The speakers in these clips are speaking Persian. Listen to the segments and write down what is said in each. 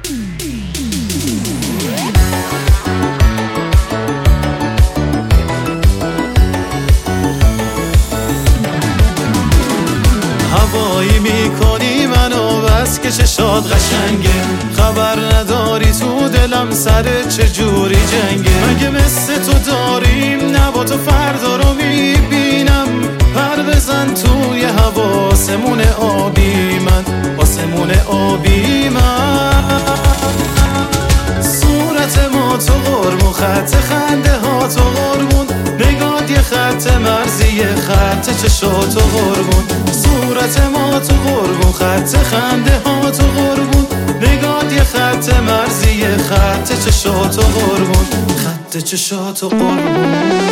هوایی میکنی منو بس که چشات قشنگه، خبر نداری تو دلم سر چجوری جنگه. مگه مثل تو داریم نبا تو فردا رو میبینم، پر بزن توی هوا آسمون آبی من، آسمون آبی من. صورت ما تو قربون، خط خنده ها تو قربون، نگات یه خط مرزی، خط چشات تو قربون. صورت ما تو قربون، خط خنده ها تو قربون، نگات یه خط مرزی، خط چشات تو قربون، خط چشات تو قربون.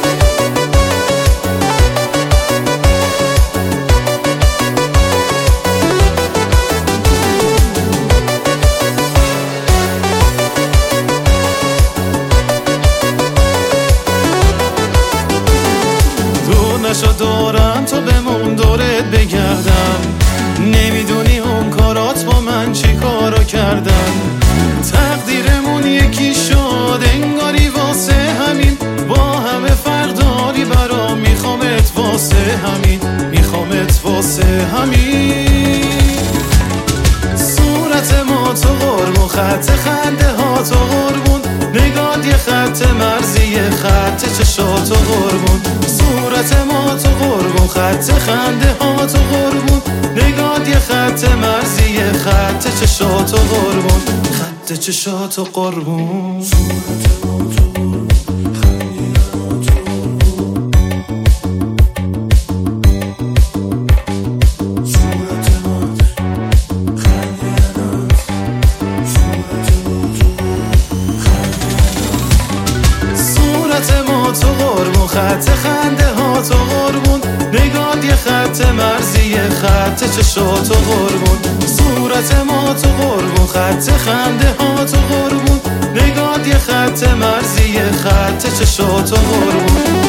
نشو دورم تو بمون دورت بگردم، نمیدونی اون کارات با من چی کارو کردن. تقدیرمون یکی شد انگاری واسه همین، با همه فرق داری برام، میخوامت واسه همین، میخوامت واسه همین. صورت ما تو قربون، خط خنده ها تو قربون، نگات یه خط مرزی، خط چشات تو قربون. صورت ما تو قربون، خط خنده ها تو قربون، نگات یه خط مرزی، خط چشات تو قربون، خط چشات تو قربون. تو قربون، خط خنده ها تو قربون، نگات یه خط مرزی، خط چشات تو قربون. صورت ما تو قربون، خط خنده ها تو قربون، نگات یه خط مرزی، خط چشات تو قربون.